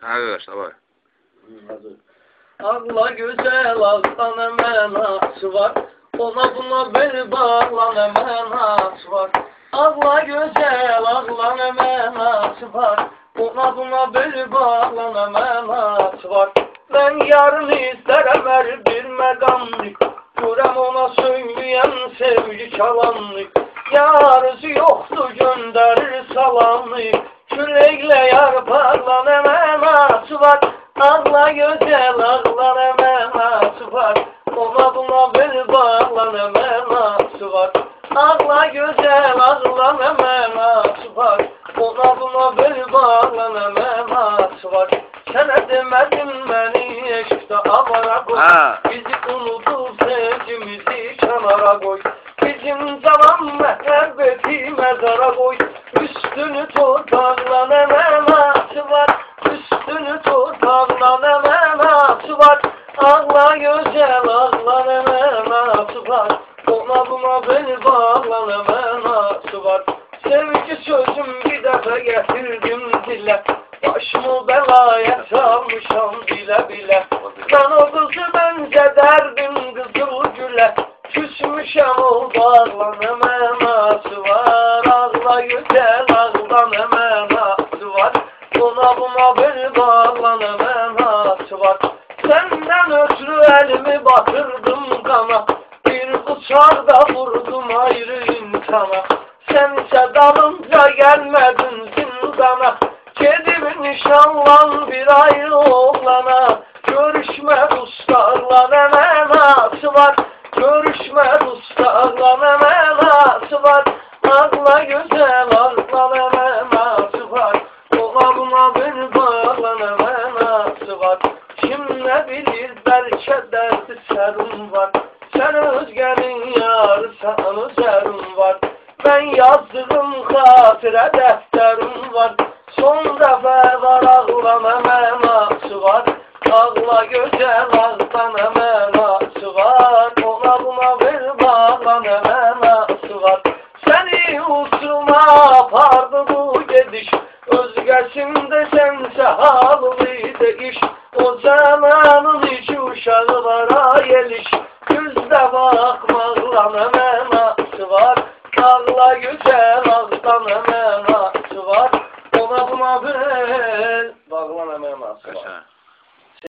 Arkadaşlar var. Hazır. Ağla güzel ağlan hemen aksı var. Ona buna bel bağlan hemen aksı var. Ağla güzel ağlan hemen aksı var. Ona buna bel bağlan hemen aksı var. Ben yarın isterim her bir megamlık. Görem ona söyleyen sevgi çalanlık. Yarısı yoktu gönderir salamlık. Küleyle yar parlan hemen aksı var. Ağla güzel ağlan hemen aksı var. Ona buna bel bağlan hemen aksı var. Ağla güzel ağlan hemen aksı var. Ona buna bel bağlan hemen aksı var. Sana demedin beni eşkte avara koy. Bizi unutup sevgimizi kenara koy. Bizim zaman mehabbeti mezara koy. Üstünü torpakla hemen aksı var. Üstünü torpakla hemen aksı var. Ağla güzel ağla hemen aksı var. Ona buna beni bağlan hemen aksı var. Sevgi sözüm bir defa getirdim dile. Başımı belaya salmışam bile bile. Ben o kızı bence derdim kızıl güle. Küsmüşem o bağlan hemen aksı var. Ağla güzel ağlan hemen aksı var. Ona buna beni bağlan hemen aksı var. Senden ötürü elimi batırdım kana. Bir bıçakla vurdum ayrı insana. Sense dalınca gelmedin zindana. Kedimi nişanlan bir ayrı oğlana. Görüşme dostlarla hemen aksı var. Görüşme dostlarla hemen aksı var. Ağla güzel ağla hemen aksı var. Ona buna beni bağlan hemen aksı var. Kim ne bilir belki derdi serum var. Sen özgenin yarı sana serum var. Ben yazdığım hatire defterim var. Son defa var ağlam hemen aksı var. Ağla güzel ağlan hemen aksı var. Ona buna bir bağlan hemen aksı var. Seni uçuruma apardı bu gidiş. Özgesinde sense halıydı iş. O zamanın içi uşaklara geliş. Yüzde bakmakla hemen aksı var. Ağla güzel